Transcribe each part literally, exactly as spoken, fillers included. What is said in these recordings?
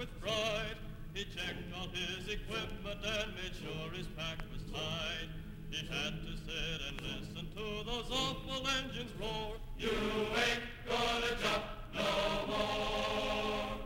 with fright. He checked all his equipment and made sure his pack was tight. He had to sit and listen to those awful engines roar. You ain't gonna jump no more.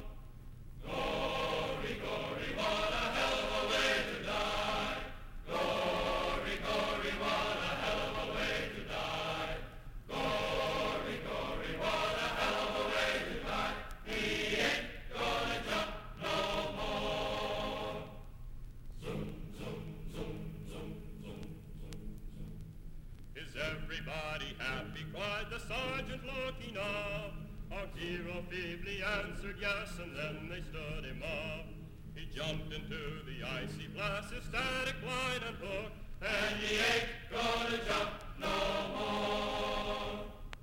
Gory, gory, what a hell of a way to die. Gory, gory, what a hell of a way to die. Gory, gory, what a hell of a way to die. He ain't gonna jump no more. Zoom, zoom, zoom, zoom, zoom, zoom, zoom. Is everybody happy? Cried the sergeant looking up. Our hero feebly answered yes, and then they stood him up. He jumped into the icy blast, his static line and hook, and he ain't gonna jump no more.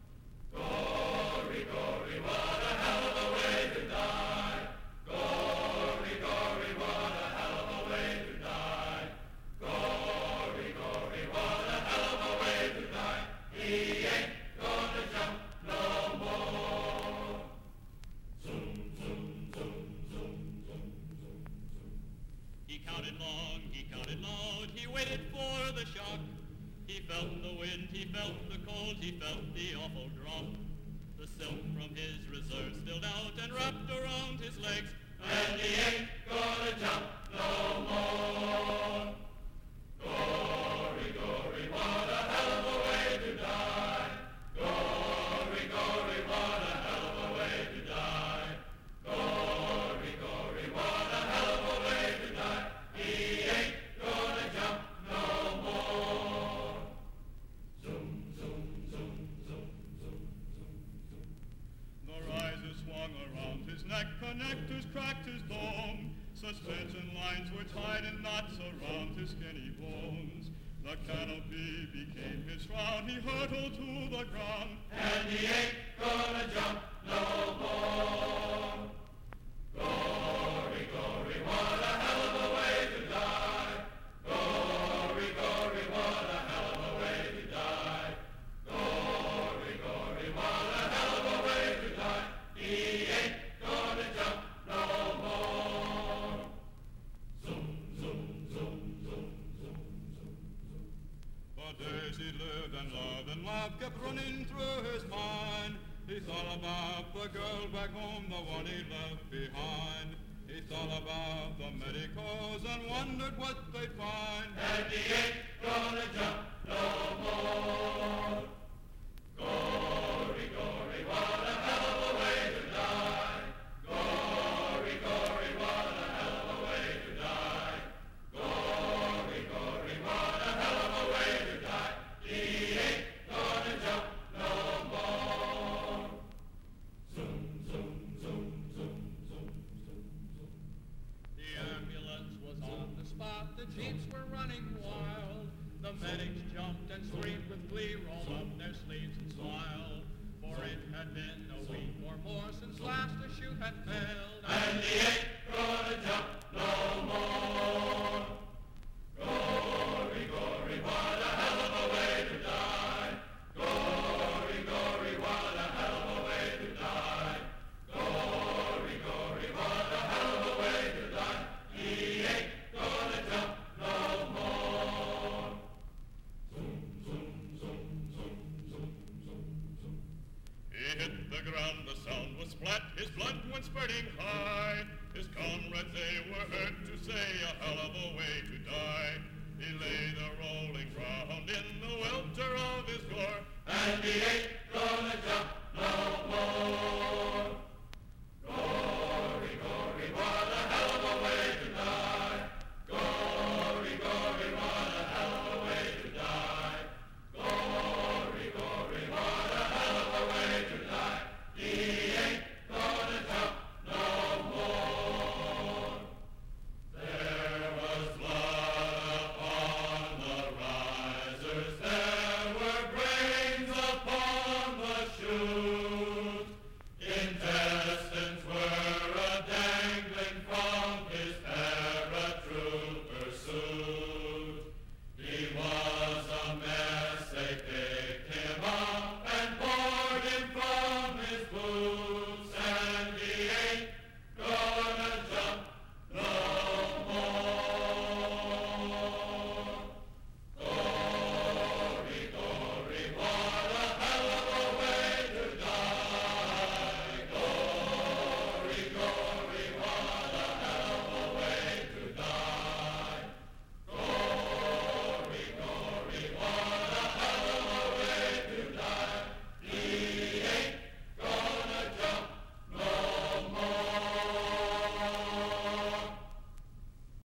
Gory, gory, what a hell of a way to die. Gory, gory, what a hell of a way to die. Gory, gory, what a hell of a way to die. He ain't gonna jump no more. Zoom, zoom, zoom, zoom, zoom, zoom, zoom. He counted long, he counted loud, he waited for the shock. He felt the wind, he felt the cold, he felt the awful drop. The silk from his reserves spilled out and wrapped around his legs, and he ain't gonna jump no more. Gory, gory, what a hell of a way to die. Gory, gory, what a hell of a way to die. Gory, gory, what a hell of a way to die. He ain't gonna jump no more. Zoom, zoom, zoom, zoom, zoom, zoom, zoom. The riser swung around his neck, connectors cracked his dome. Suspension lines were tied in knots around his skinny bones. The canopy became his shroud, he hurtled to the ground, and he ain't gonna jump no more. Gory, gory, what a hell of a way to die. Gory, gory, what a hell of a way to die. Gory, gory, what a hell of a way to die. He ain't gonna jump no more. Zoom, zoom, zoom, zoom, zoom, zoom, zoom. For days he lived and loved and laughed, kept running through his mind. He thought about the girl back home, the one he left behind. He thought about the medicos and wondered what they'd find. And he ain't gonna jump no more. Gory, gory, what a hell of a way to die. Gory, gory, what a hell of a way to die. Gory, gory, what a hell of a way to die. He ain't gonna jump no more. Zoom, zoom, zoom, zoom, zoom, zoom, zoom. The ambulance was on the spot, the jeeps were running wild. The medics jumped and screamed with glee, rolled up their sleeves and smiled. For it had been a week or more since last a shoot had failed, and he ain't gonna jump no more. Gory, gory, what a hell of a way to die. Gory, gory, what a hell of a way to die. Gory, gory, what a hell of a way to die. He ain't gonna jump no more. Zoom, zoom, zoom, zoom, zoom, zoom, zoom. He hit the ground, the sound was splat, his blood went spurting high. His comrades, they were heard to say, a hell of a way to die. He lay the rolling ground in